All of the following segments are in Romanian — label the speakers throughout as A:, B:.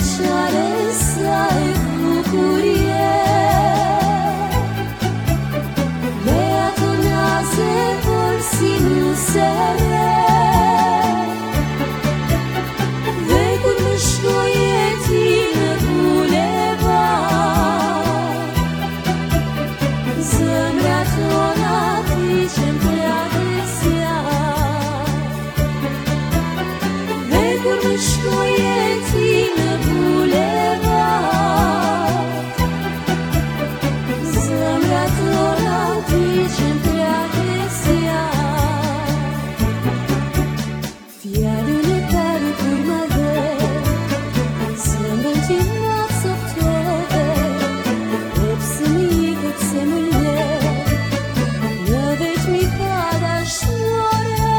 A: cruciare să ai bucurie. Beatonează porținul sere, vecul mâșcoie tine buleva, zâmbratona ticem preadesea, vecul mâșcoie tine buleva, zâmbratona ticem preadesea. Fiarele care curmave, zâmbăt din noapte octobre, obsâni cât se mâine, năveci mi pada șoare.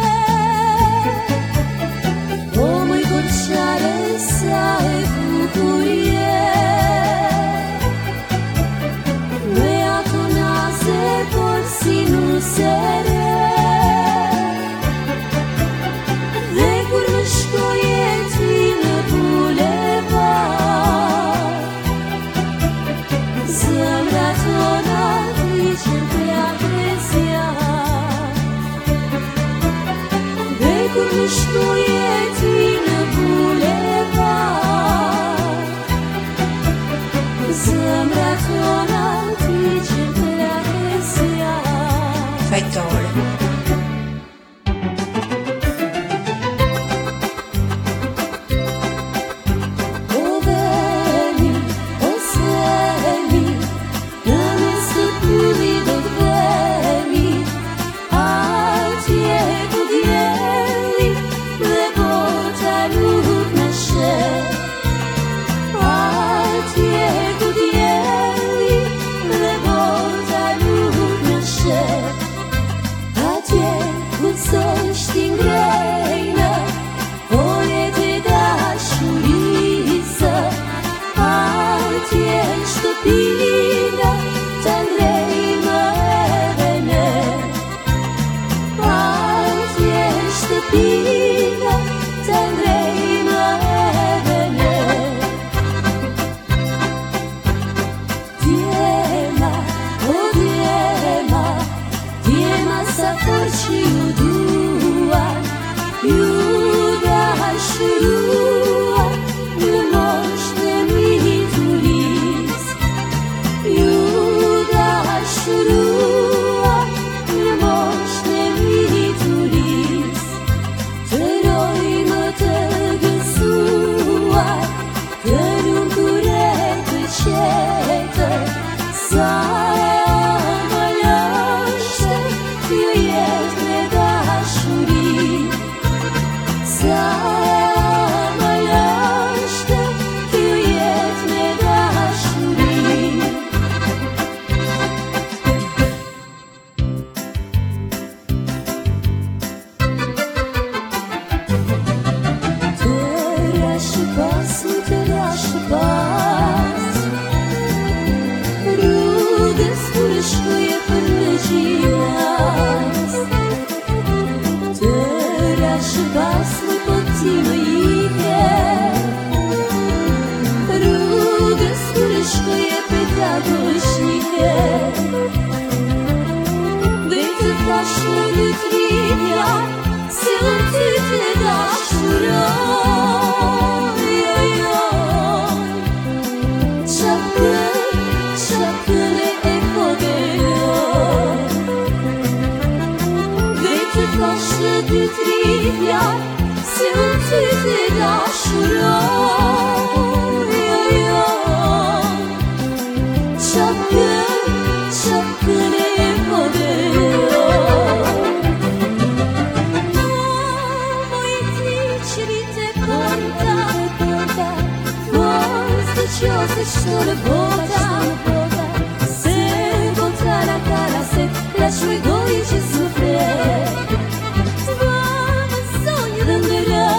A: O măi copșoare să ai bucurie, beatonează porținul sere, vecul mâșcoie tine buleva, zâmbratona ticem preadesea, vecul mâșcoie tine buleva, zâmbratona ticem preadesea.
B: Faitore.
A: O veni, o semi, dă-mi stăpâni dot veni, altie cu dieli, le bota lut nașe, altie cu dieli, le bota lut nașe, altie cu soști în greină, ore de dașurisă, altie ștopină, te-andrei mă vene, altie ștopină, te-andrei mă vene. Diema, o diema, diema sa forci udua, iuda șurua, le moște mituris, iuda șurua, le moște mituris, te roi mă te găsua, te nu curetă cetă, să mă lăște, eu ies de dașurii, să mă lăște, eu ies de dașurii. Tărea și pas, tărea și pas, rudă spurășcuie până giras. Tărea și pas, mă poțină ide, rudă spurășcuie pe dragoșnice. Dă-i-te fașă de trivia, se întâte dașură. Ceapă-le e fogelă, dă-i-te fașă de trivia, se întâte dașură. Ceapă-le e fogelă. Voi tricite conta, forse ciose sole bota, se bota la cara se lascio i dolci soffrire. Sogno d'andare,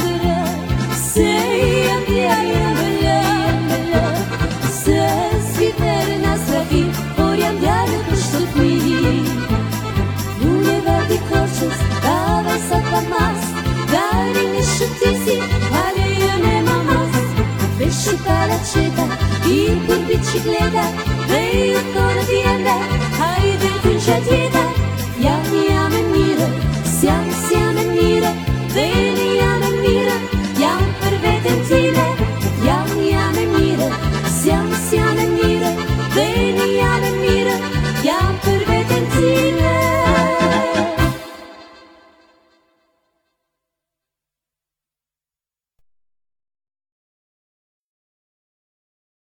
A: sei andiamo, se scrivere nostra vita, ora andiamo questo qui. Boulevard des Coches, давай сапамас, дари мне шутиси, але я не мамас. asciutta l'accetta, il per bicicletta, lei ancora tiende, hai detto in sceltieta, andiamo a mire, siamo a mire, veniamo a mire, per vedentine, andiamo a mire,